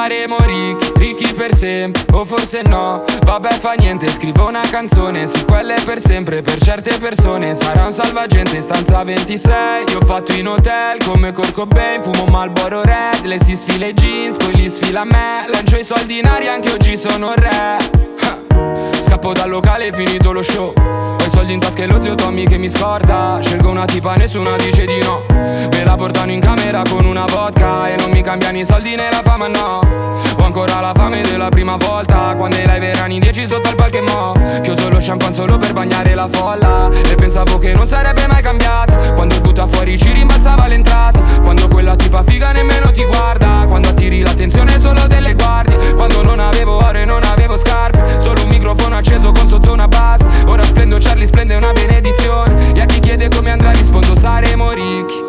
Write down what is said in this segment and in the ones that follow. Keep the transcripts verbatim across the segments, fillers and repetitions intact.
Saremo ricchi, ricchi per sempre, o forse no, vabbè fa niente, scrivo una canzone, sì quella è per sempre, per certe persone sarà un salvagente. Stanza ventisei, io ho fatto in hotel come Kurt Cobain, fumo Marlboro Red, le si sfila i jeans, poi li sfila a me, lancio i soldi in aria, anche oggi sono re. Scappo dal locale, è finito lo show, ho i soldi in tasca e lo zio Tommy che mi scorda. Scelgo una tipa, nessuna dice di no, me la portano in camera con una vodka e non mi cambiano i soldi né la fama, no. Ho ancora la fame della prima volta, quando i live erano in dieci sotto al palco e mo chiuso lo champagne solo per bagnare la folla. E pensavo che non sarebbe mai cambiata, quando butta fuori ci rimbalzava l'entrata, quando quella tipa figa nemmeno ti guarda, quando attiri l'attenzione solo delle guardie, quando non avevo oro e non avevo scarpe, solo un microfono acceso con sotto una base. Ora splendo, Charlie splende, una benedizione, e a chi chiede come andrà rispondo saremo ricchi.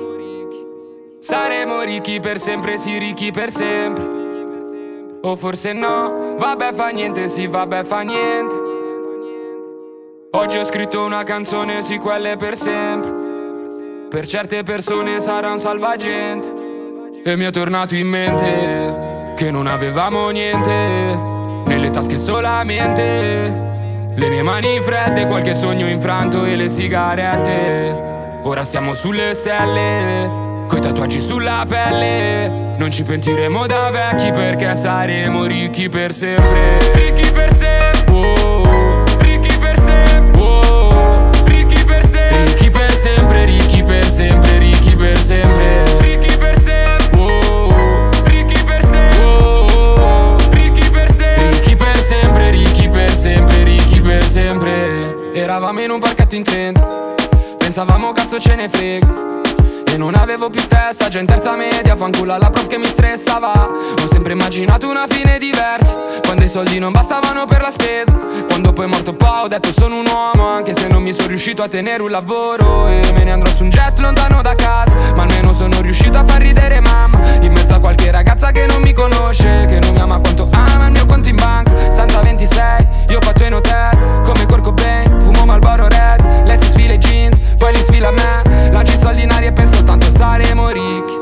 Saremo ricchi per sempre, sì ricchi per sempre, o forse no, vabbè fa niente, sì vabbè fa niente. Oggi ho scritto una canzone, sì quella è per sempre, per certe persone sarà un salvagente. E mi è tornato in mente che non avevamo niente, nelle tasche solamente le mie mani fredde, qualche sogno infranto e le sigarette. Ora siamo sulle stelle, coi tatuaggi sulla pelle, non ci pentiremo da vecchi perché saremo ricchi per sempre. Ricchi per sempre, oh, ricchi per sempre, oh, ricchi per sempre, ricchi per sempre, ricchi per sempre, ricchi per sempre, ricchi per sempre, oh, ricchi per sempre, oh, ricchi per sempre, ricchi per sempre, ricchi per sempre, ricchi per sempre. Eravamo in un parchetto in trenta, pensavamo cazzo ce ne frega, e non avevo più testa, già in terza media, fanculo alla prof che mi stressava. Ho sempre immaginato una fine diversa, quando i soldi non bastavano per la spesa, quando poi è morto pa' ho detto sono un uomo, anche se non mi sono riuscito a tenere un lavoro, e me ne andrò su un jet lontano da casa, ma almeno sono riuscito a far ridere mamma, in mezzo a qualche ragazza che non mi conosce, che non mi ama quanto ama il mio conto in banca. Stanza ventisei, io ho fatto in hotel come Kurt Cobain, fumo Marlboro Red, lei si sfila i jeans, poi li sfila a me, lancio i soldi in aria e penso tanto saremo ricchi.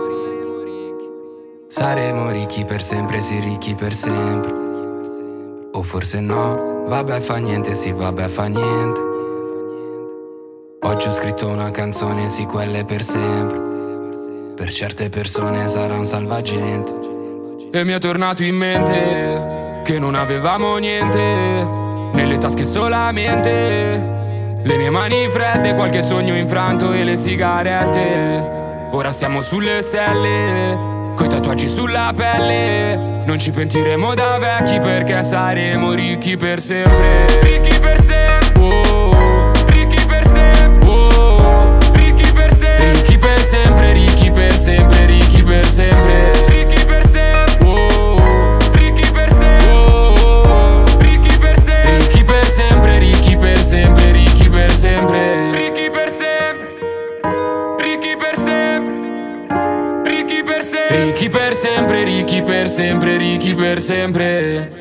Saremo ricchi per sempre, sì ricchi per sempre, o forse no, vabbè fa niente, sì vabbè fa niente. Oggi ho scritto una canzone, sì quella è per sempre, per certe persone sarà un salvagente. E mi è tornato in mente che non avevamo niente, nelle tasche solamente le mie mani fredde, qualche sogno infranto e le sigarette. Ora siamo sulle stelle, coi tatuaggi sulla pelle, non ci pentiremo da vecchi perché saremo ricchi per sempre. Ricchi per sempre, oh, ricchi per sempre, oh, ricchi per sempre, ricchi per sempre, ricchi per sempre, ricchi per sempre, ricchi per sempre, oh, ricchi per sempre, oh, ricchi per sempre, ricchi per sempre, ricchi per sempre, ricchi per sempre, ricchi per sempre, ricchi per sempre, ricchi per sempre, ricchi per sempre, ricchi per sempre, ricchi per sempre.